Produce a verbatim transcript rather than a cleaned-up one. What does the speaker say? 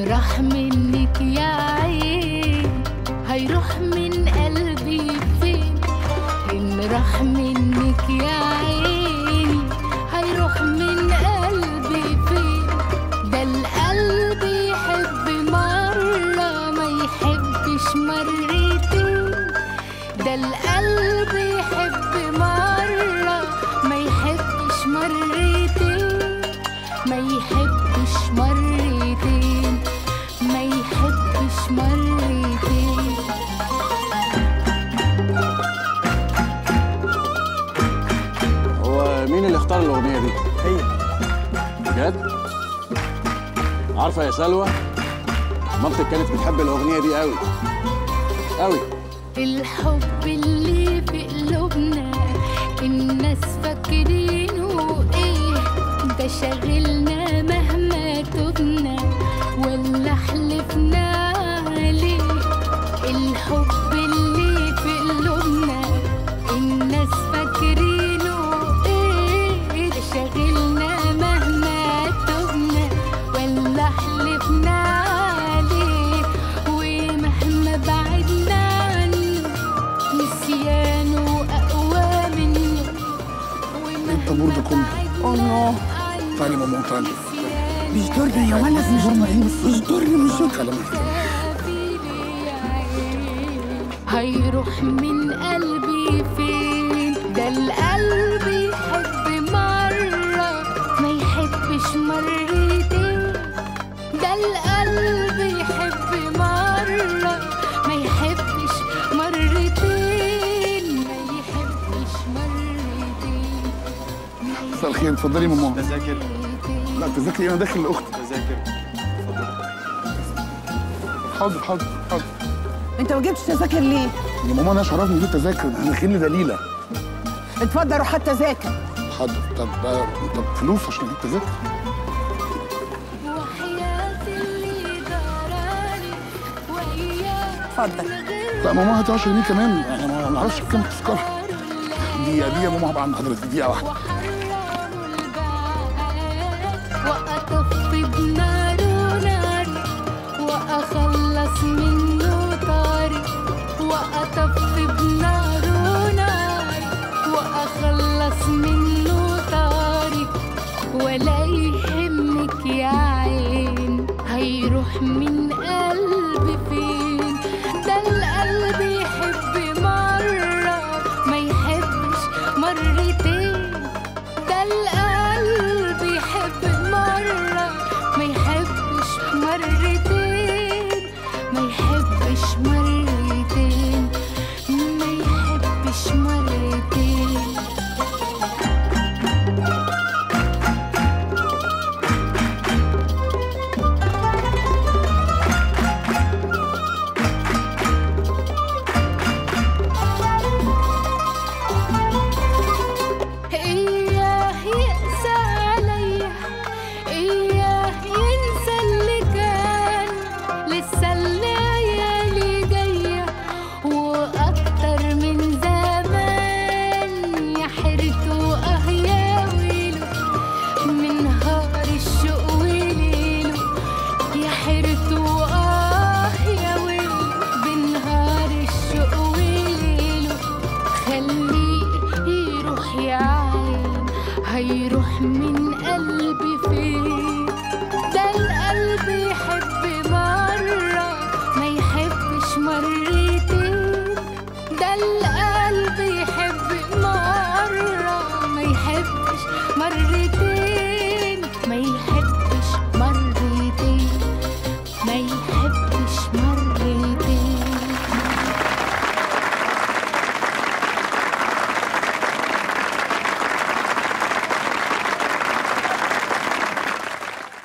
إن راح منك يا عين هيروح من قلبي فين؟ إن راح منك يا عين هيروح من قلبي فين؟ ده القلب يحب مرة ما يحبش مرتين، ده القلب يحب مرة ما يحبش مرتين، ما يحبش مرتين، ما يحبش مرتين. هو مين اللي اختار الأغنية دي؟ هي. بجد؟ عارفة يا سلوى، مامتك كانت بتحب الأغنية دي قوي قوي. الحب اللي في قلوبنا الناس فاكرينه ايه؟ ده شاغلنا مهما تبنا ولا حلفنا عليه. الحب اللي في قلوبنا الناس فاكرينه ايه؟ ده شاغلنا مهما تبنا ولا حلفنا عليه. ومهما بعدنا عنه نسيانه اقوى منه. انت برضه كله. اوه نو. تعالي ماما تعالي. مش دورنا يا ولد، مش دورنا. مش دوري مش دوري كلامك. هيروح من قلبي فين؟ ده القلب يحب مرة ما يحبش مرتين، ده القلب يحب مرة ما يحبش مرتين، ما يحبش مرتين. مساء الخير، اتفضلي ماما. تذاكر. لا تذاكري، انا داخل لاختي. تذاكر. حاضر حاضر حاضر. انت ما جبتش تذاكر ليه؟ يا ماما انا شرفني في التذاكر، احنا داخلين لدليله. اتفضل روح هات تذاكر. حاضر. طب طب فلوس عشان اجيب تذاكر. اتفضل. لا ماما هاتي عشرة جنيه كمان، انا ما نعرفش بكام التذكره. دقيقه دقيقه يا ماما، هبقى عند حضرتك دقيقه واحده. وأطفي بناره ناري وأخلص منه طاري، وأطفي بناره ناري وأخلص منه طاري. ولا يهمك يا عين هيروح من قلبي فين؟ ده القلب يحب مرة ما يحبش مرتين، ده القلب يحب مرة ما يحبش مرتين، ما يحبش مرتين، ما يحبش مرتين. إياه يقسى عليا، إياه ينسى اللي كان، لسه الليالي جاية وأكتر من زمان. يا حيرته آه يا ويله من نهار الشوق وليله، يا حيرته آه يا ويله بنهار الشوق وليله. خليه يروح يا عين هيروح من قلبي فين؟ ده القلب يحب